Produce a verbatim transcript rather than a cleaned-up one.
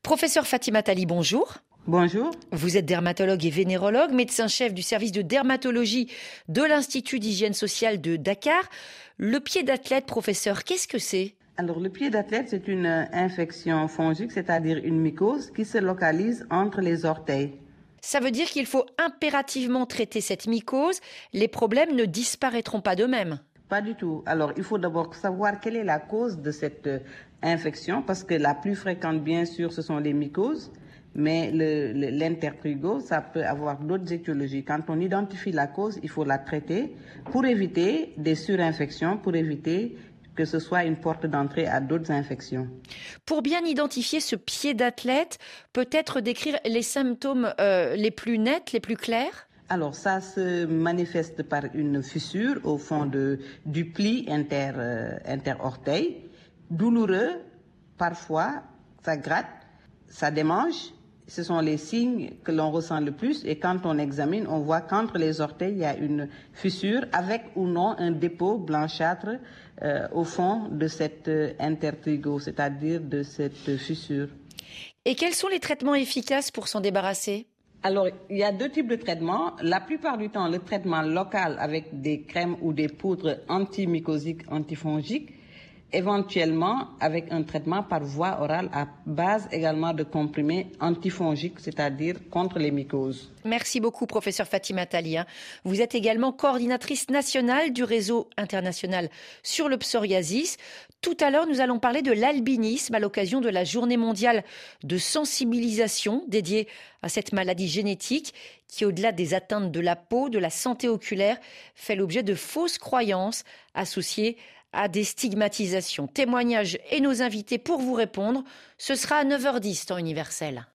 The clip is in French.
Professeur Fatima Tali, bonjour. Bonjour. Vous êtes dermatologue et vénérologue, médecin-chef du service de dermatologie de l'Institut d'hygiène sociale de Dakar. Le pied d'athlète, professeur, qu'est-ce que c'est ? Alors, le pied d'athlète, c'est une infection fongique, c'est-à-dire une mycose qui se localise entre les orteils. Ça veut dire qu'il faut impérativement traiter cette mycose. Les problèmes ne disparaîtront pas d'eux-mêmes. Pas du tout. Alors, il faut d'abord savoir quelle est la cause de cette infection, parce que la plus fréquente, bien sûr, ce sont les mycoses. Mais le, le, l'intertrigose, ça peut avoir d'autres étiologies. Quand on identifie la cause, il faut la traiter pour éviter des surinfections, pour éviter que ce soit une porte d'entrée à d'autres infections. Pour bien identifier ce pied d'athlète, peut-être décrire les symptômes euh, les plus nets, les plus clairs ? Alors ça se manifeste par une fissure au fond de, du pli inter, euh, interorteil, douloureux, parfois, ça gratte, ça démange. Ce sont les signes que l'on ressent le plus et quand on examine, on voit qu'entre les orteils, il y a une fissure avec ou non un dépôt blanchâtre euh, au fond de cette intertrigose, c'est-à-dire de cette fissure. Et quels sont les traitements efficaces pour s'en débarrasser ? Alors, il y a deux types de traitements. La plupart du temps, le traitement local avec des crèmes ou des poudres antimycosiques, antifongiques, éventuellement avec un traitement par voie orale à base également de comprimés antifongiques, c'est-à-dire contre les mycoses. Merci beaucoup, professeur Fatima Tali. Vous êtes également coordinatrice nationale du réseau international sur le psoriasis. Tout à l'heure, nous allons parler de l'albinisme à l'occasion de la journée mondiale de sensibilisation dédiée à cette maladie génétique qui, au-delà des atteintes de la peau, de la santé oculaire, fait l'objet de fausses croyances associées à des stigmatisations. Témoignages et nos invités pour vous répondre. Ce sera à neuf heures dix, temps universel.